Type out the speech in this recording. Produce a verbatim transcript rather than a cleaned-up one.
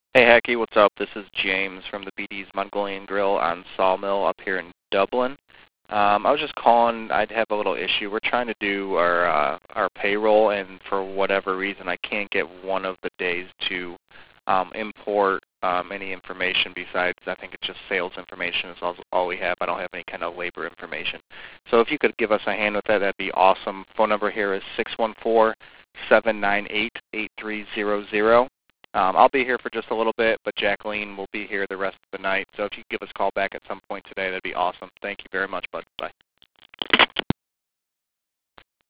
Hey, Hacky, what's up? This is James from the B D's Mongolian Grill on Sawmill up here in Dublin. Um, I was just calling. I'd have a little issue. We're trying to do our uh, our payroll, and for whatever reason, I can't get one of the days to um, import um, any information besides, I think it's just sales information is all, all we have. I don't have any kind of labor information. So if you could give us a hand with that, that'd be awesome. Phone number here is six one four, seven nine eight, eight three zero zero. Um, I'll be here for just a little bit, but Jacqueline will be here the rest of the night. So if you could give us a call back at some point today, that'd be awesome. Thank you very much, bud. Bye.